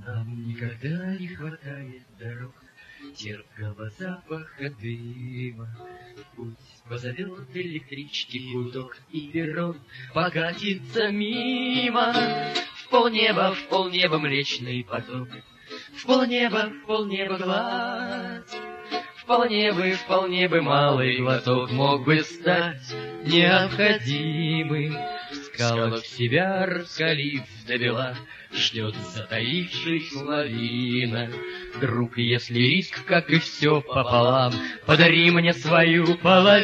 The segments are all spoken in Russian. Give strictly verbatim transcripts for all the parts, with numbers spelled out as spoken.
Нам никогда не хватает дорог, терпкого запаха дыма. Путь позовет электрички гудок, и перрон покатится мимо. В полнеба, в полнеба млечный поток, в полнеба, в полнеба гладь. Вполне бы, вполне бы малый глоток мог бы стать необходимым. В скалах себя раскалив добела, ждет затаившись лавина. Друг, если риск, как и все пополам, подари мне свою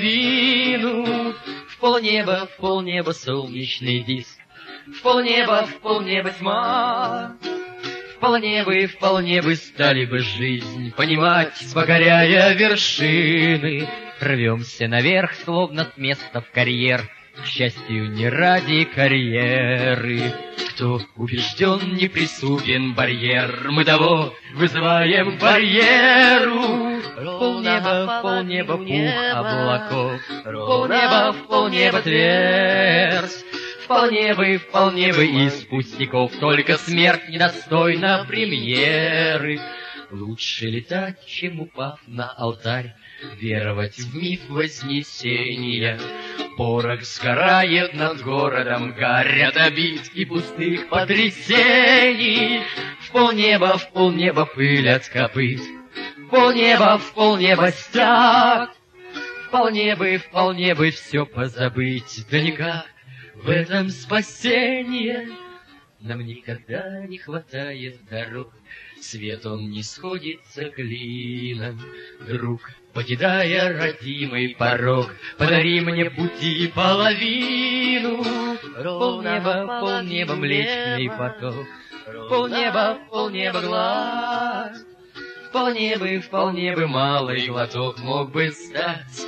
половину. В полнеба, в полнеба солнечный диск, в полнеба, в полнеба тьма. Вполне бы, вполне бы стали бы жизнь понимать, покоряя вершины. Рвемся наверх, словно с места в карьер, к счастью, не ради карьеры. Кто убежден, неприступен барьер, мы того вызываем барьеру. Полнеба, полнеба пух облаков, полнеба, полнеба твердь. Вполне бы, вполне бы из пустяков, только смерть недостойна премьеры. Лучше летать, чем упав на алтарь, веровать в миф вознесения. Порох сгорает над городом, горят обид и пустых потрясений. В полнеба, в полнеба пыль от копыт, в полнеба, в полнеба стяг. Вполне бы, вполне бы все позабыть, да никак. В этом спасение. Нам никогда не хватает дорог, свет он не сходится клином. Друг, покидая родимый порог, подари мне пути половину. Полнеба, полнеба млечный поток, полнеба, полнеба глаз. Вполне бы, вполне бы малый глоток мог бы стать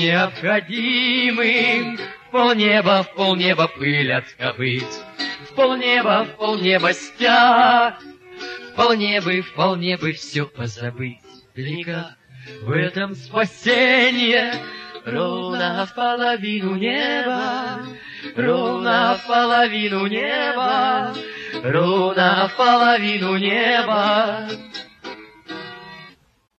необходимым. В полнеба, в полнеба пыль от копыт, в полнеба, в полнеба стяг. Вполне бы, вполне бы все позабыть, далека в этом спасение. Ровно в половину неба, ровно в половину неба, ровно в половину неба.